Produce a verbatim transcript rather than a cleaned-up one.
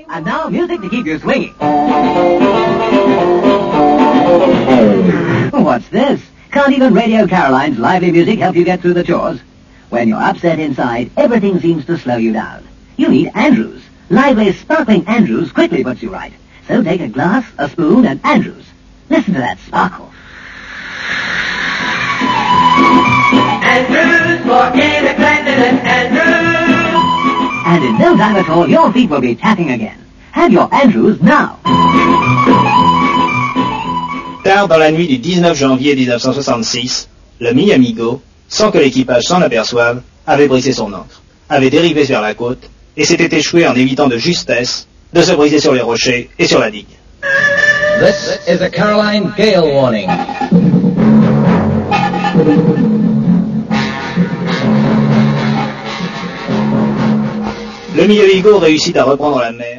And now music to keep you swinging. What's this? Can't even Radio Caroline's lively music help you get through the chores? When you're upset inside, everything seems to slow you down. You need Andrews. Lively, sparkling Andrews quickly puts you right. So take a glass, a spoon, and Andrews. Listen to that sparkle. Andrews for inner cleanliness, Andrews. And in no time at all, your feet will be tapping again. Have your Andrews now. Tard dans la nuit du dix-neuf janvier mille neuf cent soixante-six, le Mi-Amigo, sans que l'équipage s'en aperçoive, avait brisé son ancre, avait dérivé vers la côte, et s'était échoué en évitant de justesse de se briser sur les rochers et sur la digue. This is a Caroline gale warning. Le Mi-Amigo réussit à reprendre la mer.